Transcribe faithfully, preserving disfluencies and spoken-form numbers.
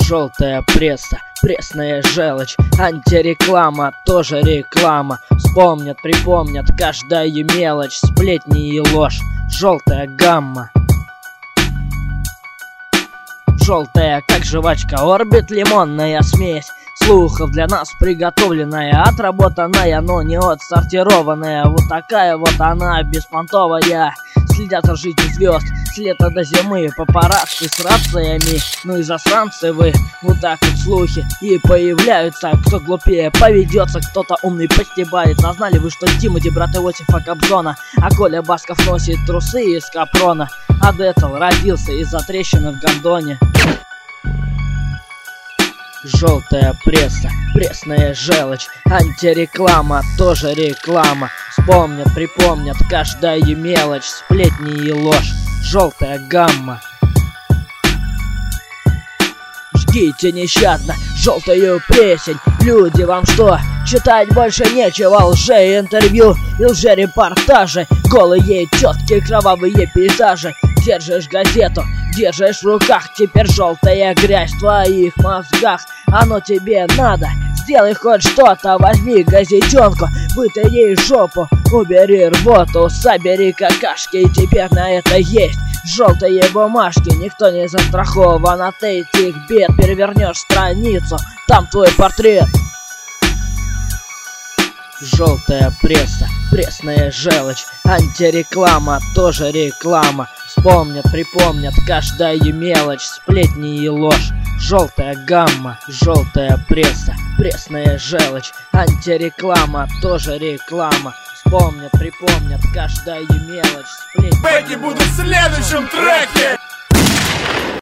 Желтая пресса, пресная желчь, антиреклама, тоже реклама. Вспомнят, припомнят каждую мелочь, сплетни и ложь. Желтая гамма. Желтая, как жвачка, орбит, лимонная смесь слухов для нас приготовленная, отработанная, но не отсортированная. Вот такая вот она, беспонтовая. Следят за жизнью звезд с лета до зимы, папарацци с рациями. Ну и засранцы вы, вот так вот слухи и появляются. Кто глупее поведется, кто-то умный постебается. А знали вы, что Тимати брат Иосифа Кобзона, а Коля Басков носит трусы из капрона, а Децл родился из-за трещины в гондоне. Желтая пресса, пресная желчь, антиреклама, тоже реклама. Вспомнят, припомнят каждую мелочь, сплетни и ложь. Желтая гамма. Жгите нещадно желтую плесень. Люди, вам что, читать больше нечего? Лже-интервью и лже-репортажи, голые тетки, кровавые пейзажи. Держишь газету, держишь в руках, теперь желтая грязь в твоих мозгах. Оно тебе надо, сделай хоть что-то. Возьми газетенку, вытри ей жопу, убери рвоту, собери какашки, и теперь на это есть желтые бумажки. Никто не застрахован от этих бед. Перевернешь страницу, там твой портрет. Желтая пресса, пресная желчь, антиреклама, тоже реклама. Вспомнят, припомнят каждую мелочь, сплетни и ложь. Желтая гамма. Желтая пресса, пресная желчь, антиреклама, тоже реклама. Вспомнят, припомнят каждую мелочь, сплетни. Бэки будут в следующем треке.